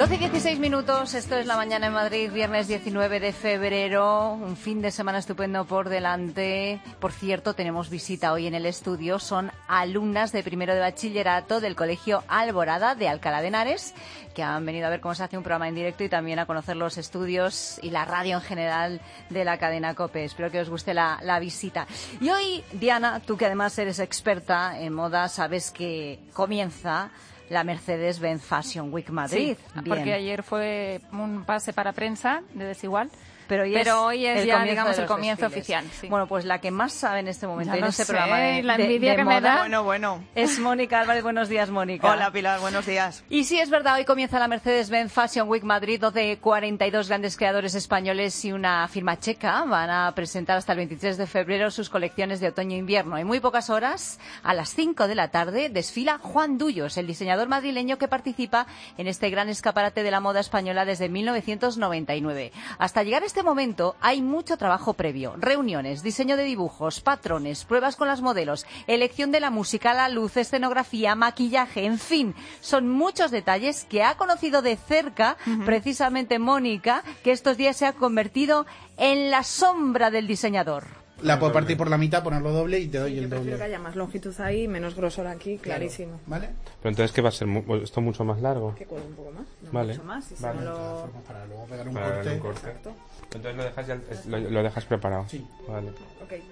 12:16, esto es La Mañana en Madrid, viernes 19 de febrero, un fin de semana estupendo por delante. Por cierto, tenemos visita hoy en el estudio, son alumnas de primero de bachillerato del Colegio Alborada de Alcalá de Henares, que han venido a ver cómo se hace un programa en directo y también a conocer los estudios y la radio en general de la cadena COPE. Espero que os guste la visita. Y hoy, Diana, tú que además eres experta en moda, sabes que comienza la Mercedes-Benz Fashion Week Madrid. Sí, porque ayer fue un pase para prensa de Desigual. Pero hoy es ya, digamos, el comienzo desfiles oficial. Sí. Bueno, pues la que más sabe en este momento, ya en este programa la envidia que moda, me da. Bueno. Es Mónica Álvarez. Buenos días, Mónica. Hola, Pilar. Buenos días. Y sí, es verdad, hoy comienza la Mercedes-Benz Fashion Week Madrid, donde 42 grandes creadores españoles y una firma checa van a presentar hasta el 23 de febrero sus colecciones de otoño-invierno. En muy pocas horas, a las 5 de la tarde, desfila Juan Dullos, el diseñador madrileño que participa en este gran escaparate de la moda española desde 1999. Hasta llegar a este momento, hay mucho trabajo previo, reuniones, diseño de dibujos, patrones, pruebas con las modelos, elección de la música, la luz, escenografía, maquillaje, en fin, son muchos detalles que ha conocido de cerca precisamente Mónica, que estos días se ha convertido en la sombra del diseñador. La puedo partir por la mitad, ponerlo doble y te doy el doble. Prefiero que haya más longitud ahí, menos grosor aquí, clarísimo. ¿Vale? Pero entonces, ¿qué va a ser? ¿Esto mucho más largo? Que cuelgue un poco más, no vale. mucho más. Y vale. Para luego pegar un para corte. Un corte. Exacto. Entonces lo dejas, lo dejas preparado. Sí. Vale. Okay.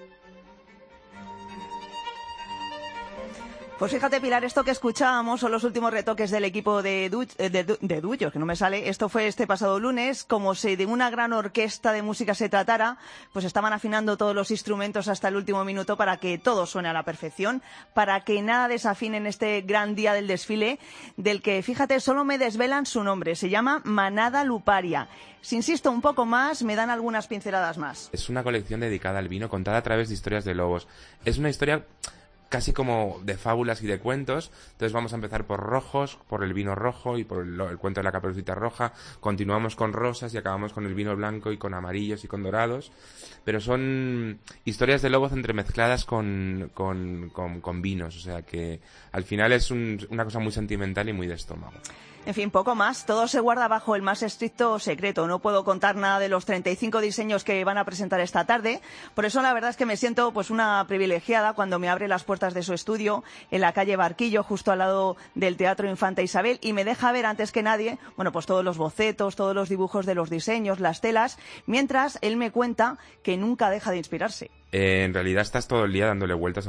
Pues fíjate, Pilar, esto que escuchábamos son los últimos retoques del equipo de Dullos, que no me sale. Esto fue este pasado lunes. Como si de una gran orquesta de música se tratara, pues estaban afinando todos los instrumentos hasta el último minuto para que todo suene a la perfección, para que nada desafine en este gran día del desfile, del que, fíjate, solo me desvelan su nombre. Se llama Manada Luparia. Si insisto un poco más, me dan algunas pinceladas más. Es una colección dedicada al vino, contada a través de historias de lobos. Es una historia casi como de fábulas y de cuentos. Entonces vamos a empezar por rojos, por el vino rojo y por el cuento de la Caperucita Roja. Continuamos con rosas y acabamos con el vino blanco y con amarillos y con dorados. Pero son historias de lobos entremezcladas con vinos. O sea que al final es una cosa muy sentimental y muy de estómago. En fin, poco más. Todo se guarda bajo el más estricto secreto. No puedo contar nada de los 35 diseños que van a presentar esta tarde. Por eso la verdad es que me siento pues una privilegiada cuando me abre las puertas de su estudio en la calle Barquillo, justo al lado del Teatro Infanta Isabel, y me deja ver antes que nadie, bueno, pues todos los bocetos, todos los dibujos de los diseños, las telas, mientras él me cuenta que nunca deja de inspirarse. En realidad estás todo el día dándole vueltas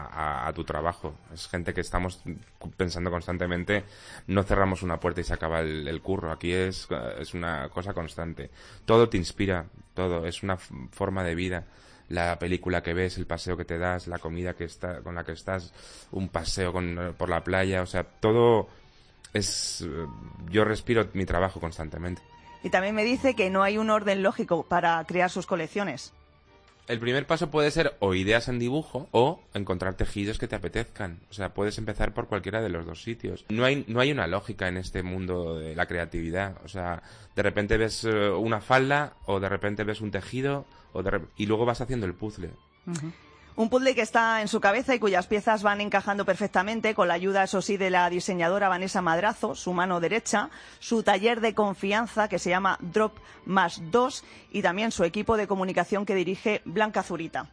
a tu trabajo. Es gente que estamos pensando constantemente, no cerramos una puerta y se acaba el curro. Aquí es una cosa constante. Todo te inspira, todo. Es una forma de vida. La película que ves, el paseo que te das, la comida con la que estás, un paseo por la playa, o sea, todo es... Yo respiro mi trabajo constantemente. Y también me dice que no hay un orden lógico para crear sus colecciones. El primer paso puede ser o ideas en dibujo o encontrar tejidos que te apetezcan. O sea, puedes empezar por cualquiera de los dos sitios. No hay una lógica en este mundo de la creatividad. O sea, de repente ves una falda o de repente ves un tejido y luego vas haciendo el puzzle. Uh-huh. Un puzzle que está en su cabeza y cuyas piezas van encajando perfectamente con la ayuda, eso sí, de la diseñadora Vanessa Madrazo, su mano derecha, su taller de confianza que se llama Drop más 2 y también su equipo de comunicación que dirige Blanca Zurita.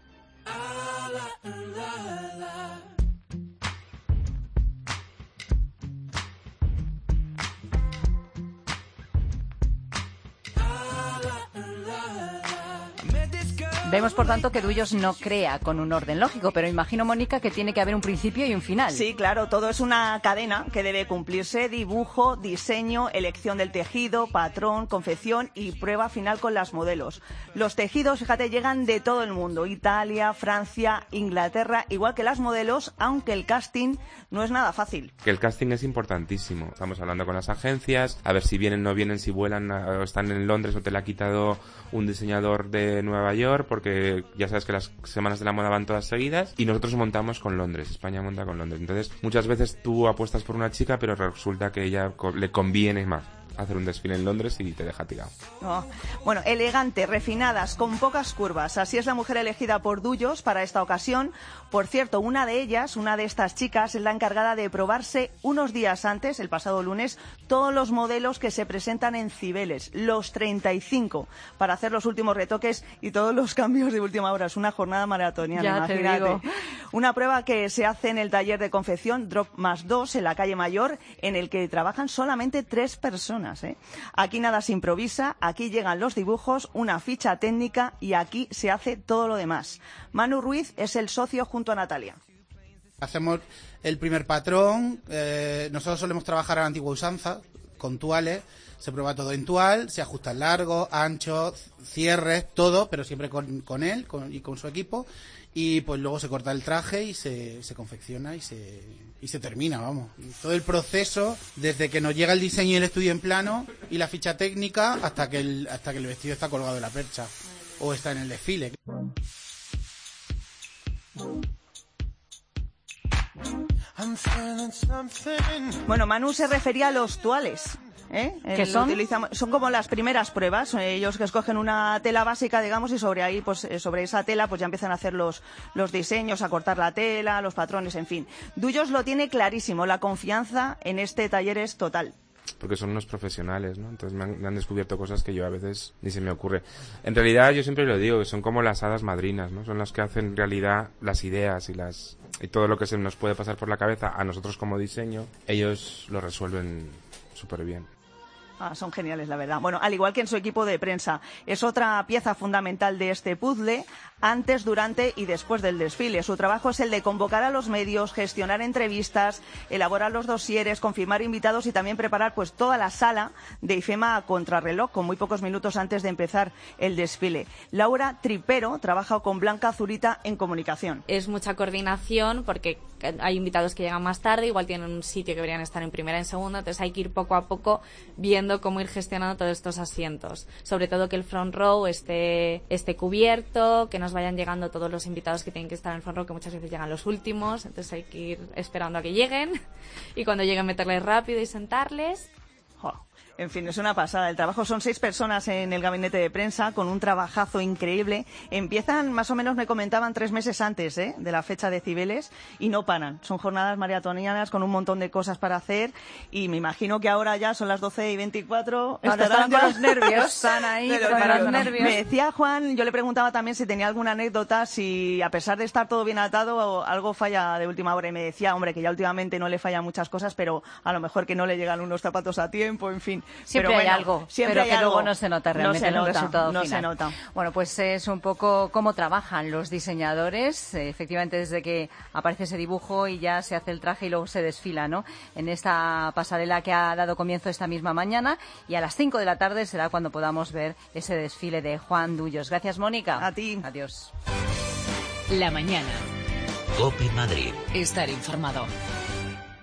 Vemos, por tanto, que Dullos no crea con un orden lógico, pero imagino, Mónica, que tiene que haber un principio y un final. Sí, claro, todo es una cadena que debe cumplirse: dibujo, diseño, elección del tejido, patrón, confección y prueba final con las modelos. Los tejidos, fíjate, llegan de todo el mundo: Italia, Francia, Inglaterra, igual que las modelos, aunque el casting no es nada fácil. Que el casting es importantísimo. Estamos hablando con las agencias, a ver si vienen, no vienen, si vuelan o están en Londres o te la ha quitado un diseñador de Nueva York, porque ya sabes que las semanas de la moda van todas seguidas y nosotros montamos con Londres, España monta con Londres. Entonces muchas veces tú apuestas por una chica pero resulta que ella le conviene más hacer un desfile en Londres y te deja tirado. Oh. Bueno, elegante, refinadas, con pocas curvas. Así es la mujer elegida por Dullos para esta ocasión. Por cierto, una de estas chicas, es la encargada de probarse unos días antes, el pasado lunes, todos los modelos que se presentan en Cibeles, los 35, para hacer los últimos retoques y todos los cambios de última hora. Es una jornada maratoniana, Ya imagínate. te digo. Una prueba que se hace en el taller de confección Drop más 2 en la calle Mayor, en el que trabajan solamente 3 personas, ¿eh? Aquí nada se improvisa, aquí llegan los dibujos, una ficha técnica y aquí se hace todo lo demás. Manu Ruiz es el socio junto a Natalia. Hacemos el primer patrón, nosotros solemos trabajar a la antigua usanza, con tuales, se prueba todo en tual, se ajusta el largo, ancho, cierres, todo, pero siempre con él y con su equipo, y pues luego se corta el traje y se confecciona y se termina, vamos. Todo el proceso, desde que nos llega el diseño y el estudio en plano y la ficha técnica hasta que el vestido está colgado de la percha o está en el desfile. Bueno, Manu se refería a los tuales. ¿Qué son? Son como las primeras pruebas. Ellos que escogen una tela básica, digamos, y sobre ahí, pues sobre esa tela, pues ya empiezan a hacer los diseños, a cortar la tela, los patrones, en fin. Dullos lo tiene clarísimo. La confianza en este taller es total. Porque son unos profesionales, ¿no? Entonces me han descubierto cosas que yo a veces ni se me ocurre. En realidad, yo siempre lo digo, que son como las hadas madrinas, ¿no? Son las que hacen realidad las ideas y todo lo que se nos puede pasar por la cabeza a nosotros como diseño, ellos lo resuelven súper bien. Son geniales, la verdad. Bueno, al igual que en su equipo de prensa, es otra pieza fundamental de este puzzle, antes, durante y después del desfile. Su trabajo es el de convocar a los medios, gestionar entrevistas, elaborar los dosieres, confirmar invitados y también preparar pues toda la sala de IFEMA a contrarreloj, con muy pocos minutos antes de empezar el desfile. Laura Tripero trabaja con Blanca Zurita en comunicación. Es mucha coordinación porque hay invitados que llegan más tarde, igual tienen un sitio que deberían estar en primera y en segunda, entonces hay que ir poco a poco viendo cómo ir gestionando todos estos asientos. Sobre todo que el front row esté cubierto, que nos vayan llegando todos los invitados que tienen que estar en el front row, que muchas veces llegan los últimos, entonces hay que ir esperando a que lleguen y cuando lleguen meterles rápido y sentarles. En fin, es una pasada. El trabajo son 6 personas en el gabinete de prensa con un trabajazo increíble. Empiezan, más o menos me comentaban, 3 meses antes de la fecha de Cibeles y no paran. Son jornadas maratonianas con un montón de cosas para hacer y me imagino que ahora ya son las 12:24. Estarán con los nervios. Están ahí con los nervios. Me decía Juan, yo le preguntaba también si tenía alguna anécdota, si a pesar de estar todo bien atado algo falla de última hora y me decía, hombre, que ya últimamente no le fallan muchas cosas, pero a lo mejor que no le llegan unos zapatos a tiempo, en fin. Siempre pero hay algo, pero que luego no se nota realmente en el resultado final. No se nota. Bueno, pues es un poco cómo trabajan los diseñadores. Efectivamente, desde que aparece ese dibujo y ya se hace el traje y luego se desfila, ¿no? En esta pasarela que ha dado comienzo esta misma mañana y a las 5 de la tarde será cuando podamos ver ese desfile de Juan Dullos. Gracias, Mónica. A ti. Adiós. La mañana. COPE Madrid. Estar informado.